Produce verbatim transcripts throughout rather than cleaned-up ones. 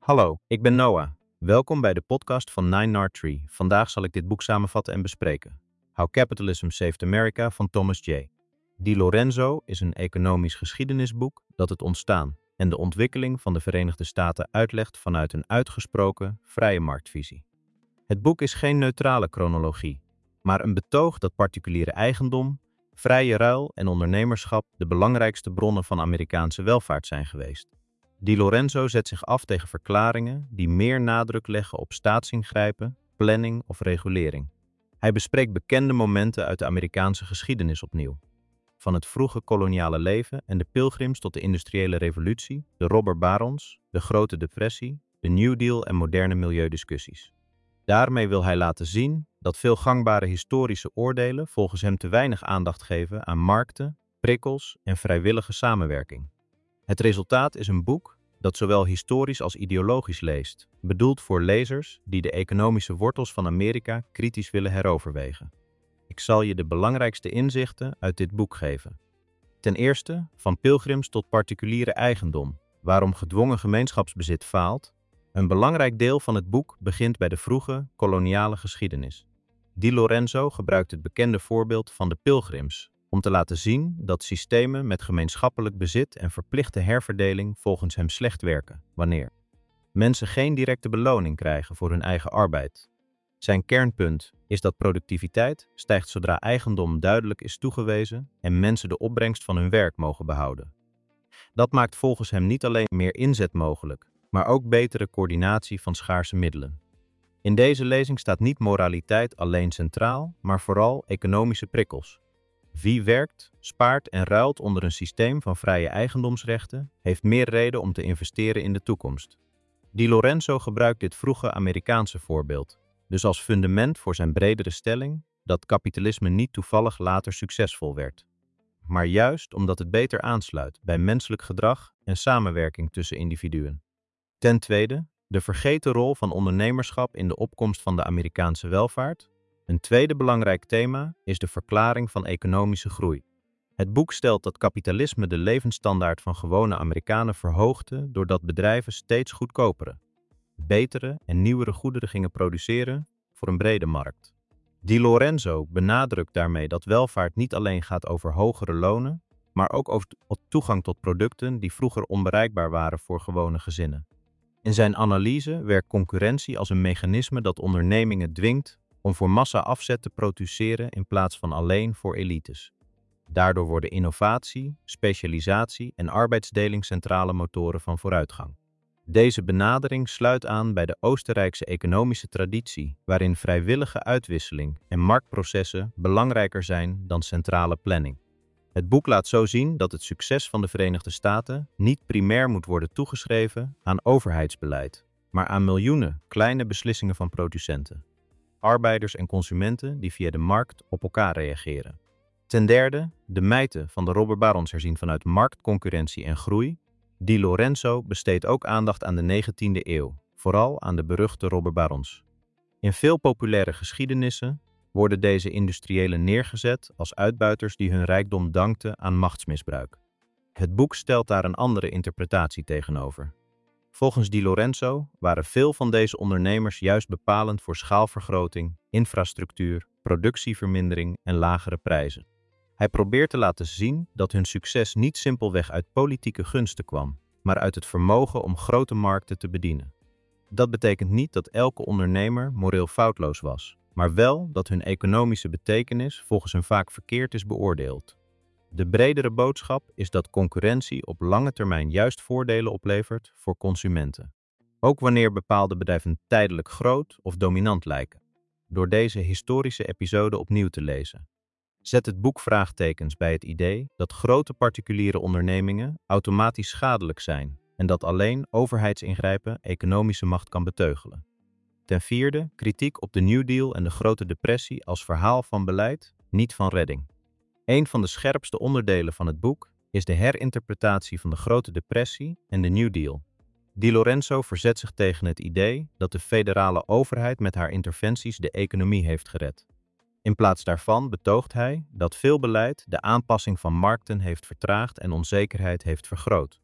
Hallo, ik ben Noah. Welkom bij de podcast van Nine Nard Tree. Vandaag zal ik dit boek samenvatten en bespreken. How Capitalism Saved America van Thomas J. Di Lorenzo is een economisch geschiedenisboek dat het ontstaan en de ontwikkeling van de Verenigde Staten uitlegt vanuit een uitgesproken, vrije marktvisie. Het boek is geen neutrale chronologie, maar een betoog dat particuliere eigendom, vrije ruil en ondernemerschap de belangrijkste bronnen van Amerikaanse welvaart zijn geweest. Di Lorenzo zet zich af tegen verklaringen die meer nadruk leggen op staatsingrijpen, planning of regulering. Hij bespreekt bekende momenten uit de Amerikaanse geschiedenis opnieuw. Van het vroege koloniale leven en de pilgrims tot de industriële revolutie, de robber barons, de Grote Depressie, de New Deal en moderne milieudiscussies. Daarmee wil hij laten zien dat veel gangbare historische oordelen volgens hem te weinig aandacht geven aan markten, prikkels en vrijwillige samenwerking. Het resultaat is een boek dat zowel historisch als ideologisch leest, bedoeld voor lezers die de economische wortels van Amerika kritisch willen heroverwegen. Ik zal je de belangrijkste inzichten uit dit boek geven. Ten eerste, van pilgrims tot particuliere eigendom, waarom gedwongen gemeenschapsbezit faalt. Een belangrijk deel van het boek begint bij de vroege koloniale geschiedenis. Di Lorenzo gebruikt het bekende voorbeeld van de pilgrims om te laten zien dat systemen met gemeenschappelijk bezit en verplichte herverdeling volgens hem slecht werken, wanneer mensen geen directe beloning krijgen voor hun eigen arbeid. Zijn kernpunt is dat productiviteit stijgt zodra eigendom duidelijk is toegewezen en mensen de opbrengst van hun werk mogen behouden. Dat maakt volgens hem niet alleen meer inzet mogelijk, maar ook betere coördinatie van schaarse middelen. In deze lezing staat niet moraliteit alleen centraal, maar vooral economische prikkels. Wie werkt, spaart en ruilt onder een systeem van vrije eigendomsrechten, heeft meer reden om te investeren in de toekomst. Di Lorenzo gebruikt dit vroege Amerikaanse voorbeeld, dus als fundament voor zijn bredere stelling dat kapitalisme niet toevallig later succesvol werd, maar juist omdat het beter aansluit bij menselijk gedrag en samenwerking tussen individuen. Ten tweede, de vergeten rol van ondernemerschap in de opkomst van de Amerikaanse welvaart. Een tweede belangrijk thema is de verklaring van economische groei. Het boek stelt dat kapitalisme de levensstandaard van gewone Amerikanen verhoogde doordat bedrijven steeds goedkopere, betere en nieuwere goederen gingen produceren voor een brede markt. Di Lorenzo benadrukt daarmee dat welvaart niet alleen gaat over hogere lonen, maar ook over toegang tot producten die vroeger onbereikbaar waren voor gewone gezinnen. In zijn analyse werkt concurrentie als een mechanisme dat ondernemingen dwingt om voor massa-afzet te produceren in plaats van alleen voor elites. Daardoor worden innovatie, specialisatie en arbeidsdeling centrale motoren van vooruitgang. Deze benadering sluit aan bij de Oostenrijkse economische traditie, waarin vrijwillige uitwisseling en marktprocessen belangrijker zijn dan centrale planning. Het boek laat zo zien dat het succes van de Verenigde Staten niet primair moet worden toegeschreven aan overheidsbeleid, maar aan miljoenen kleine beslissingen van producenten, arbeiders en consumenten die via de markt op elkaar reageren. Ten derde, de mijte van de robber barons herzien vanuit marktconcurrentie en groei. Di Lorenzo besteedt ook aandacht aan de negentiende eeuw, vooral aan de beruchte robber barons. In veel populaire geschiedenissen worden deze industriëlen neergezet als uitbuiters die hun rijkdom dankten aan machtsmisbruik. Het boek stelt daar een andere interpretatie tegenover. Volgens Di Lorenzo waren veel van deze ondernemers juist bepalend voor schaalvergroting, infrastructuur, productievermindering en lagere prijzen. Hij probeert te laten zien dat hun succes niet simpelweg uit politieke gunsten kwam, maar uit het vermogen om grote markten te bedienen. Dat betekent niet dat elke ondernemer moreel foutloos was, maar wel dat hun economische betekenis volgens hun vaak verkeerd is beoordeeld. De bredere boodschap is dat concurrentie op lange termijn juist voordelen oplevert voor consumenten. Ook wanneer bepaalde bedrijven tijdelijk groot of dominant lijken. Door deze historische episode opnieuw te lezen, zet het boek vraagtekens bij het idee dat grote particuliere ondernemingen automatisch schadelijk zijn en dat alleen overheidsingrijpen economische macht kan beteugelen. Ten vierde, kritiek op de New Deal en de Grote Depressie als verhaal van beleid, niet van redding. Een van de scherpste onderdelen van het boek is de herinterpretatie van de Grote Depressie en de New Deal. Di Lorenzo verzet zich tegen het idee dat de federale overheid met haar interventies de economie heeft gered. In plaats daarvan betoogt hij dat veel beleid de aanpassing van markten heeft vertraagd en onzekerheid heeft vergroot.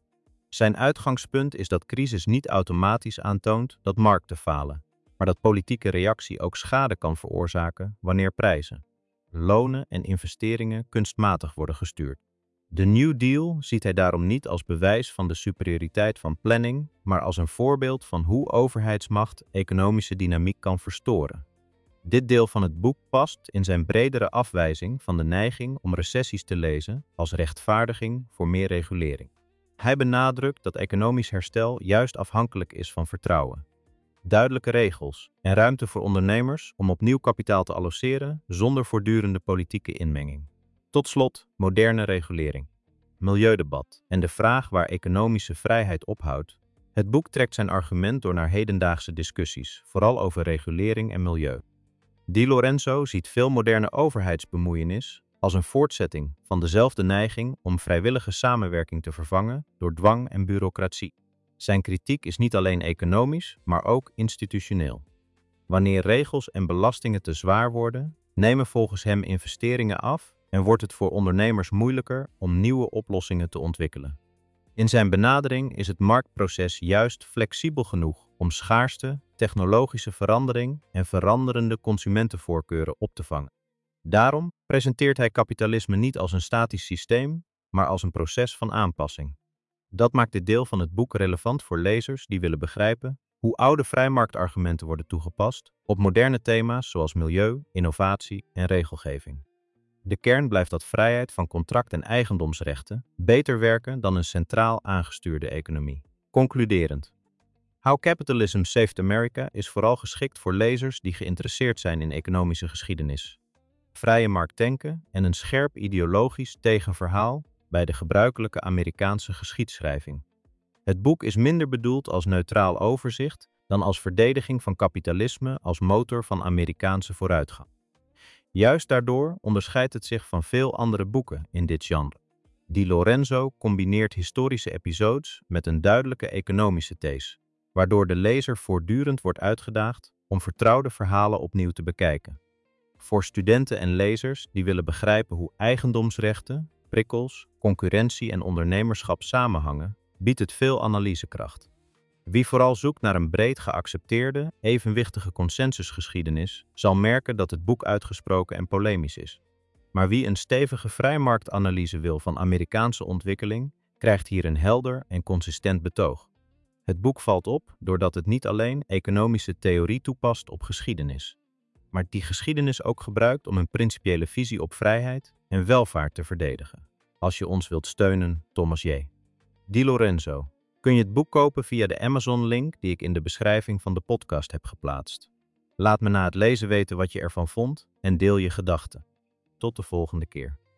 Zijn uitgangspunt is dat crisis niet automatisch aantoont dat markten falen, maar dat politieke reactie ook schade kan veroorzaken wanneer prijzen, lonen en investeringen kunstmatig worden gestuurd. De New Deal ziet hij daarom niet als bewijs van de superioriteit van planning, maar als een voorbeeld van hoe overheidsmacht economische dynamiek kan verstoren. Dit deel van het boek past in zijn bredere afwijzing van de neiging om recessies te lezen als rechtvaardiging voor meer regulering. Hij benadrukt dat economisch herstel juist afhankelijk is van vertrouwen, duidelijke regels en ruimte voor ondernemers om opnieuw kapitaal te alloceren zonder voortdurende politieke inmenging. Tot slot, moderne regulering, milieudebat en de vraag waar economische vrijheid ophoudt. Het boek trekt zijn argument door naar hedendaagse discussies, vooral over regulering en milieu. Di Lorenzo ziet veel moderne overheidsbemoeienis als een voortzetting van dezelfde neiging om vrijwillige samenwerking te vervangen door dwang en bureaucratie. Zijn kritiek is niet alleen economisch, maar ook institutioneel. Wanneer regels en belastingen te zwaar worden, nemen volgens hem investeringen af en wordt het voor ondernemers moeilijker om nieuwe oplossingen te ontwikkelen. In zijn benadering is het marktproces juist flexibel genoeg om schaarste, technologische verandering en veranderende consumentenvoorkeuren op te vangen. Daarom presenteert hij kapitalisme niet als een statisch systeem, maar als een proces van aanpassing. Dat maakt dit deel van het boek relevant voor lezers die willen begrijpen hoe oude vrijmarktargumenten worden toegepast op moderne thema's zoals milieu, innovatie en regelgeving. De kern blijft dat vrijheid van contract- en eigendomsrechten beter werken dan een centraal aangestuurde economie. Concluderend. How Capitalism Saved America is vooral geschikt voor lezers die geïnteresseerd zijn in economische geschiedenis, vrije marktdenken en een scherp ideologisch tegenverhaal bij de gebruikelijke Amerikaanse geschiedschrijving. Het boek is minder bedoeld als neutraal overzicht dan als verdediging van kapitalisme als motor van Amerikaanse vooruitgang. Juist daardoor onderscheidt het zich van veel andere boeken in dit genre. Di Lorenzo combineert historische episodes met een duidelijke economische these, waardoor de lezer voortdurend wordt uitgedaagd om vertrouwde verhalen opnieuw te bekijken. Voor studenten en lezers die willen begrijpen hoe eigendomsrechten, prikkels, concurrentie en ondernemerschap samenhangen, biedt het veel analysekracht. Wie vooral zoekt naar een breed geaccepteerde, evenwichtige consensusgeschiedenis, zal merken dat het boek uitgesproken en polemisch is. Maar wie een stevige vrijmarktanalyse wil van Amerikaanse ontwikkeling, krijgt hier een helder en consistent betoog. Het boek valt op doordat het niet alleen economische theorie toepast op geschiedenis, maar die geschiedenis ook gebruikt om een principiële visie op vrijheid en welvaart te verdedigen. Als je ons wilt steunen, Thomas J. Di Lorenzo. Kun je het boek kopen via de Amazon-link die ik in de beschrijving van de podcast heb geplaatst. Laat me na het lezen weten wat je ervan vond en deel je gedachten. Tot de volgende keer.